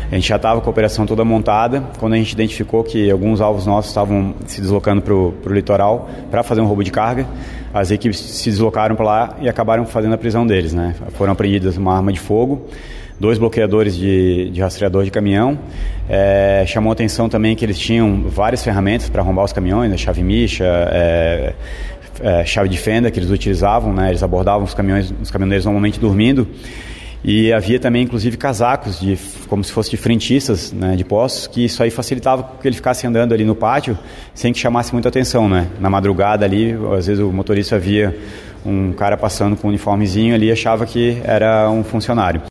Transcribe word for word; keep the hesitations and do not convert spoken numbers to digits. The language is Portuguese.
A gente já estava com a operação toda montada, quando a gente identificou que alguns alvos nossos estavam se deslocando para o litoral para fazer um roubo de carga, as equipes se deslocaram para lá e acabaram fazendo a prisão deles, né? Foram apreendidas uma arma de fogo, dois bloqueadores de, de rastreador de caminhão. É, chamou a atenção também que eles tinham várias ferramentas para arrombar os caminhões, né? Chave micha, é, é, chave de fenda que eles utilizavam, né? Eles abordavam os caminhões, os caminhoneiros normalmente dormindo. E havia também, inclusive, casacos, de, como se fosse de frentistas, né, de postos, que isso aí facilitava que ele ficasse andando ali no pátio sem que chamasse muita atenção, né? Na madrugada ali, às vezes o motorista via um cara passando com um uniformezinho ali e achava que era um funcionário.